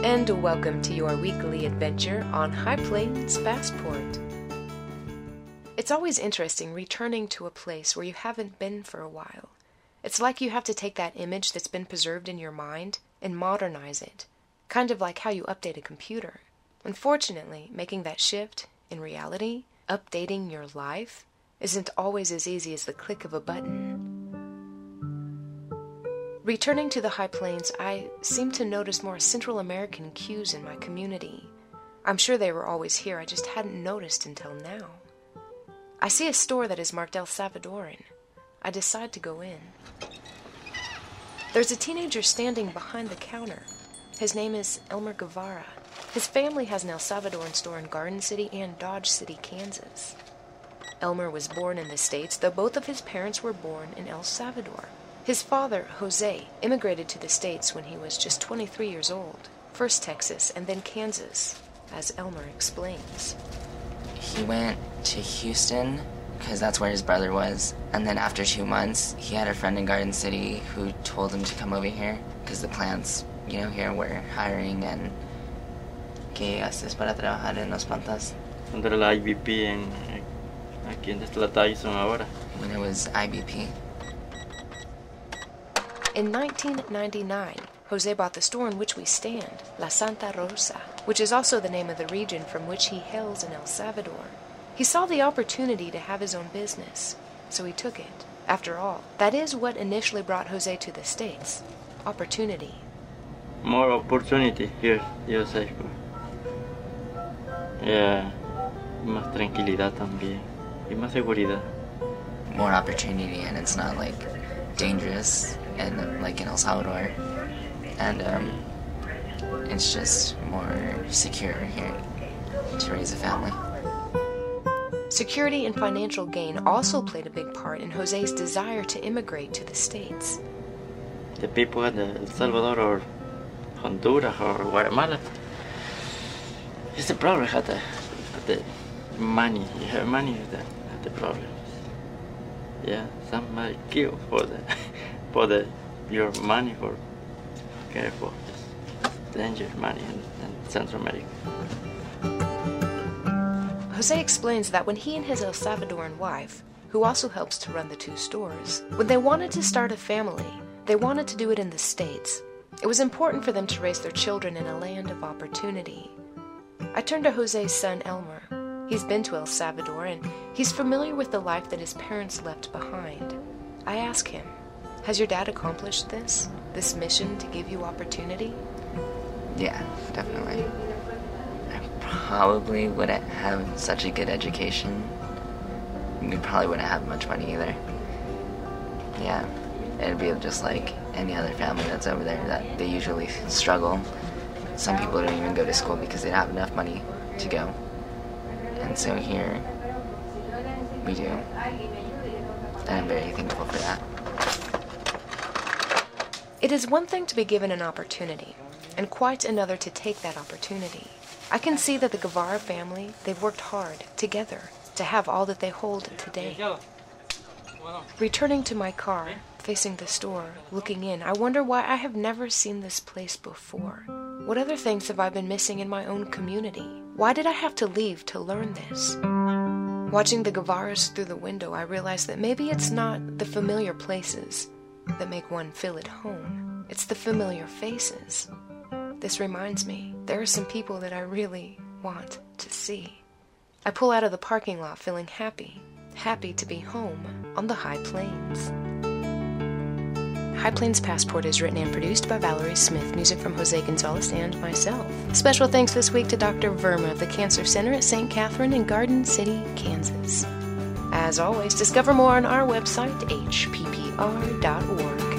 and welcome to your weekly adventure on High Plains Passport. It's always interesting returning to a place where you haven't been for a while. It's like you have to take that image that's been preserved in your mind and modernize it, kind of like how you update a computer. Unfortunately, making that shift in reality, updating your life, isn't always as easy as the click of a button. Returning to the High Plains, I seem to notice more Central American cues in my community. I'm sure they were always here, I just hadn't noticed until now. I see a store that is marked El Salvadoran. I decide to go in. There's a teenager standing behind the counter. His name is Elmer Guevara. His family has an El Salvadoran store in Garden City and Dodge City, Kansas. Elmer was born in the States, though both of his parents were born in El Salvador. His father, Jose, immigrated to the States when he was just 23 years old. First Texas and then Kansas, as Elmer explains. He went to Houston because that's where his brother was. And then after 2 months, he had a friend in Garden City who told him to come over here because the plants, here were hiring and ¿qué haces para trabajar en las plantas? Cuando era la IBP aquí en la Tyson ahora. When it was IBP. In 1999, Jose bought the store in which we stand, La Santa Rosa, which is also the name of the region from which he hails in El Salvador. He saw the opportunity to have his own business, so he took it. After all, that is what initially brought Jose to the States. Opportunity. More opportunity here, yo sé. Yeah, más tranquilidad también, y más seguridad. More opportunity, and it's not dangerous and like in El Salvador, and it's just more secure here to raise a family. Security and financial gain also played a big part in Jose's desire to immigrate to the States. The people in El Salvador or Honduras or Guatemala, it's the problem at the money. You have money, that's the problem. Yeah, somebody kill for your money for careful, just danger money in Central America. Jose explains that when he and his El Salvadoran wife, who also helps to run the 2 stores, when they wanted to start a family, they wanted to do it in the States. It was important for them to raise their children in a land of opportunity. I turned to Jose's son Elmer. He's been to El Salvador and he's familiar with the life that his parents left behind. I ask him, has your dad accomplished this mission to give you opportunity? Yeah, definitely. I probably wouldn't have such a good education. We probably wouldn't have much money either. Yeah, it'd be just like any other family that's over there that they usually struggle. Some people don't even go to school because they don't have enough money to go. And so here, we do. And I'm very thankful for that. It is one thing to be given an opportunity, and quite another to take that opportunity. I can see that the Guevara family, they've worked hard, together, to have all that they hold today. Returning to my car, facing the store, looking in, I wonder why I have never seen this place before. What other things have I been missing in my own community? Why did I have to leave to learn this? Watching the Guevaras through the window, I realized that maybe it's not the familiar places that make one feel at home. It's the familiar faces. This reminds me, there are some people that I really want to see. I pull out of the parking lot feeling happy to be home on the High Plains. High Plains Passport is written and produced by Valerie Smith, music from Jose Gonzalez and myself. Special thanks this week to Dr. Verma of the Cancer Center at St. Catherine in Garden City, Kansas. As always, discover more on our website, hppr.org.